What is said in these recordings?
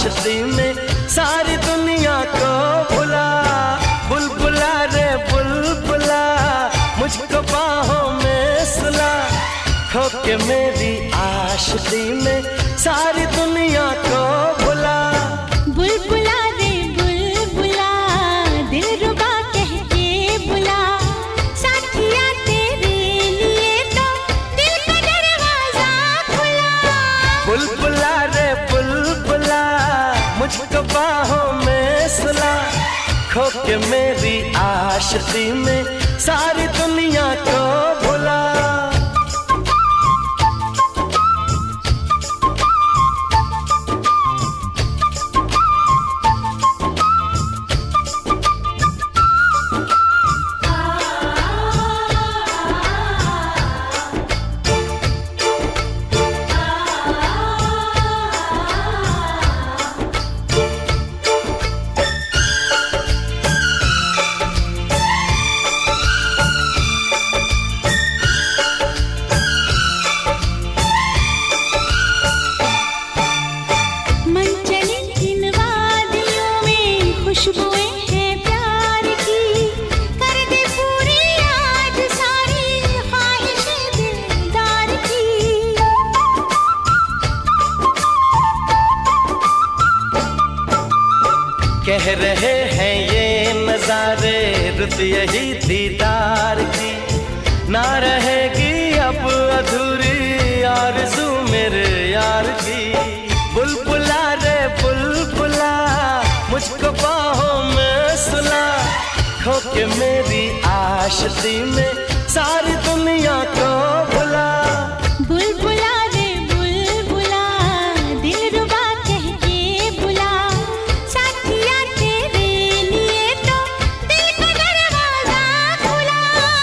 आशिकी में सारी दुनिया को भुला। बुलबुला रे बुलबुला मुझको बाहों में सुला, खो के मेरी आशिकी में सारी दुनिया को भुला। बुलबुला रे बुलबुला दिलरुबा कह के बुला, साथिया तेरे लिए तो दिल का दरवाजा खुला। बुलबुला रे बुलबुला मुझको बाहों में सुला, खो के मेरी आशिकी में सारी दुनिया को भुला। खुशबुएं हैं प्यार की, कर दे पूरी आज सारी ख्वाहिशें दिलदार की। कह रहे हैं ये नजारे रुत यही दीदार की, ना रहेगी अब अधूरी आरज़ू मेरे यार की। बुलबुला रे बुलबुला मुझको बाहों में सुला, खो के मेरी आशिकी में सारी दुनिया को भुला। बुलबुला रे बुलबुला दिलरुबा कह के बुला, साथिया तेरे लिए तो दिल का दरवाजा खुला।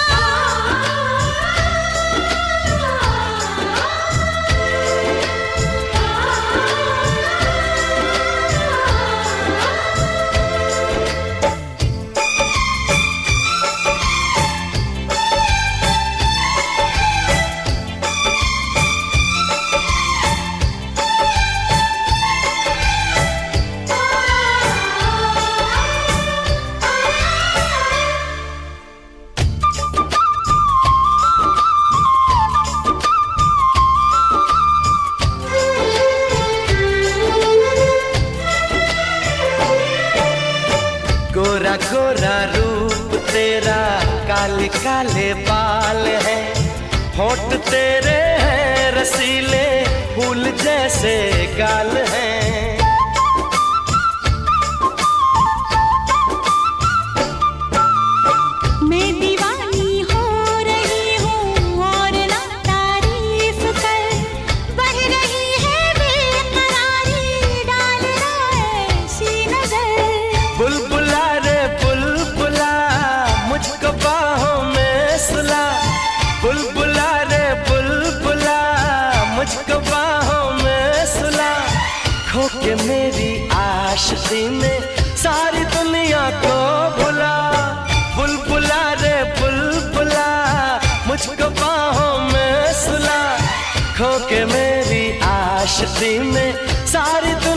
गोरा गोरा रूप तेरा, काले काले बाल हैं, होठ तेरे हैं रसीले, फूल जैसे गाल हैं। मैं दीवानी हो रही हूँ और ना तारीफ कर, बढ़ रही है बेकरारी, डाल रहा ऐसी नजर। बुलबुला रे बुलबुला मुझको बाहों में सुला, बुलबुला रे बुलबुला मुझको बाहों में सुला, खो के मेरी आशिकी में सारी दुनिया को भुला। बुलबुला रे बुलबुला मुझको बाहों में सुला, खो के मेरी आशिकी में सारी